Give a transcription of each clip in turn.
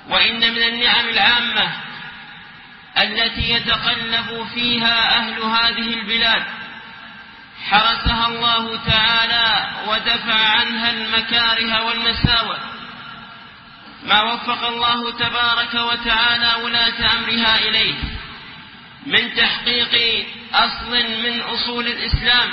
وإن من النعم العامة التي يتقلب فيها أهل هذه البلاد حرسها الله تعالى ودفع عنها المكاره والمساوئ، ما وفق الله تبارك وتعالى ولاة أمرها إليه من تحقيق أصل من أصول الإسلام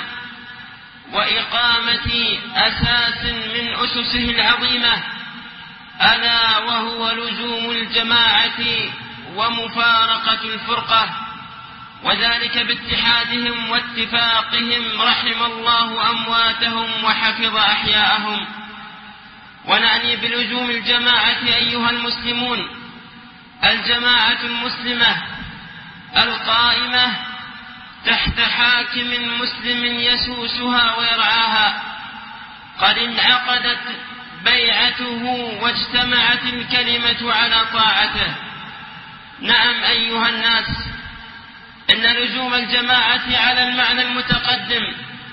وإقامة أساس من أسسه العظيمة، ألا وهو لزوم الجماعة ومفارقة الفرقة، وذلك باتحادهم واتفاقهم رحم الله أمواتهم وحفظ أحياءهم. ونعني بلزوم الجماعة أيها المسلمون الجماعة المسلمة القائمة تحت حاكم مسلم يسوسها ويرعاها، قد انعقدت بيعته واجتمعت الكلمة على طاعته. نعم أيها الناس، إن لزوم الجماعة على المعنى المتقدم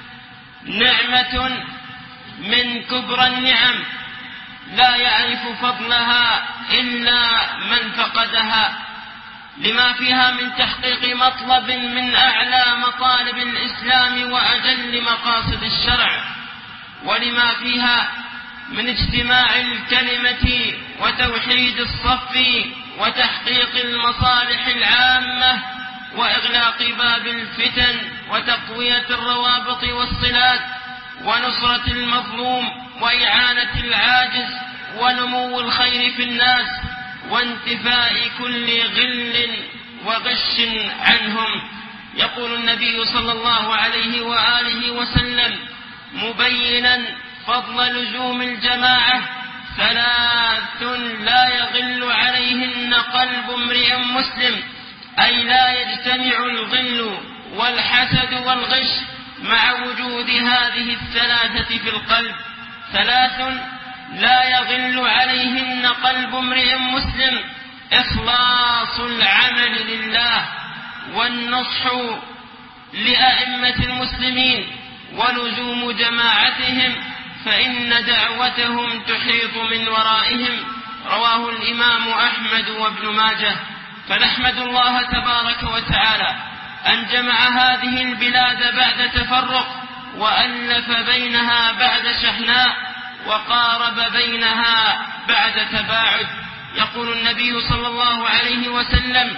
نعمة من كبرى النعم لا يعرف فضلها إلا من فقدها، لما فيها من تحقيق مطلب من أعلى مطالب الإسلام وأجل مقاصد الشرع، ولما فيها من اجتماع الكلمة وتوحيد الصف وتحقيق المصالح العامة وإغلاق باب الفتن وتقوية الروابط والصلات ونصرة المظلوم وإعانة العاجز ونمو الخير في الناس وانتفاء كل غل وغش عنهم. يقول النبي صلى الله عليه وآله وسلم مبينا فضل لزوم الجماعة: 3 لا يغل عليهن قلب امرئ مسلم، أي لا يجتمع الغل والحسد والغش مع وجود هذه 3 في القلب. 3 لا يغل عليهن قلب امرئ مسلم: إخلاص العمل لله، والنصح لأئمة المسلمين، ولزوم جماعتهم، فإن دعوتهم تحيط من ورائهم. رواه الإمام أحمد وابن ماجه. فنحمد الله تبارك وتعالى أن جمع هذه البلاد بعد تفرق، وألف بينها بعد شحناء، وقارب بينها بعد تباعد. يقول النبي صلى الله عليه وسلم: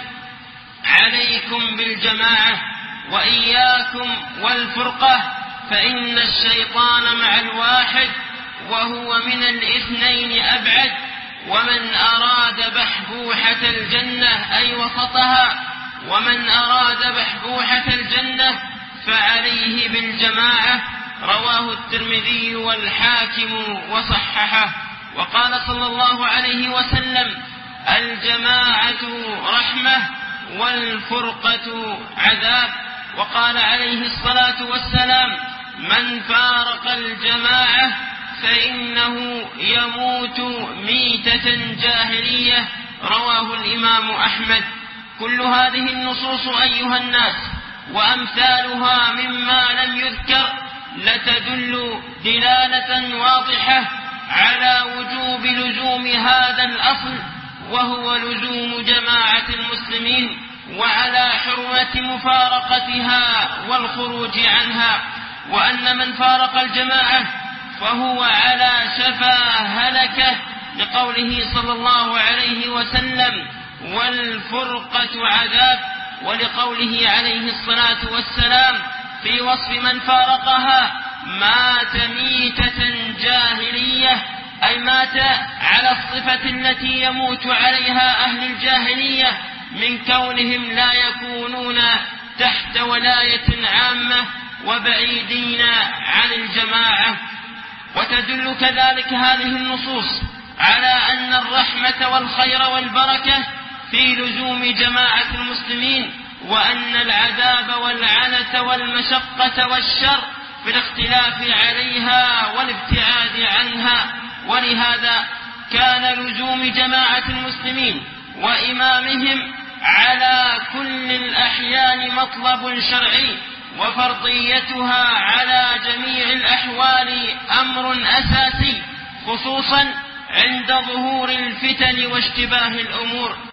عليكم بالجماعة وإياكم والفرقة، فإن الشيطان مع الواحد وهو من 2 أبعد. ومن أراد بحبوحة الجنة أي وسطها، ومن أراد بحبوحة الجنة فعليه بالجماعة. رواه الترمذي والحاكم وصححه. وقال صلى الله عليه وسلم: الجماعة رحمة والفرقة عذاب. وقال عليه الصلاة والسلام: من فارق الجماعة فإنه يموت ميتة جاهلية. رواه الإمام أحمد. كل هذه النصوص أيها الناس وأمثالها مما لم يذكر لتدل دلالة واضحة على وجوب لزوم هذا الأصل، وهو لزوم جماعة المسلمين، وعلى حرمة مفارقتها والخروج عنها، وأن من فارق الجماعة فهو على شفا هلكة، لقوله صلى الله عليه وسلم: والفرقة عذاب، ولقوله عليه الصلاة والسلام في وصف من فارقها: مات ميتة جاهلية، أي مات على الصفة التي يموت عليها أهل الجاهلية من كونهم لا يكونون تحت ولاية عامة وبعيدين عن الجماعة. وتدل كذلك هذه النصوص على أن الرحمة والخير والبركة في لزوم جماعة المسلمين، وأن العذاب والعنة والمشقة والشر في الاختلاف عليها والابتعاد عنها. ولهذا كان لزوم جماعة المسلمين وإمامهم على كل الأحيان مطلب شرعي، وفرضيتها على جميع الأحوال أمر أساسي، خصوصا عند ظهور الفتن واشتباه الأمور.